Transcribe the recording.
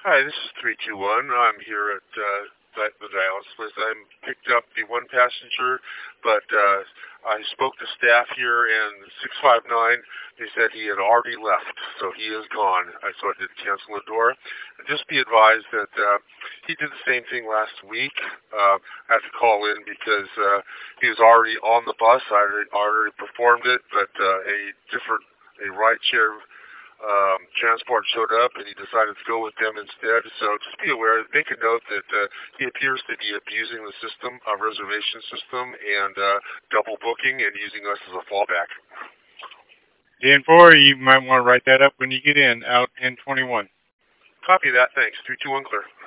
Hi, this is 321. I'm here at the dialysis place. I picked up the one passenger, but I spoke to staff here, and 659, they said he had already left, so he is gone. So I did cancel the door. And just be advised that he did the same thing last week. I had to call in because he was already on the bus. I already performed it, but a ride share transport showed up, and he decided to go with them instead. So just be aware, make a note that he appears to be abusing the system, reservation system, and double booking and using us as a fallback. DN4, you might want to write that up when you get in, out 1021. Copy that. Thanks. 321 clear.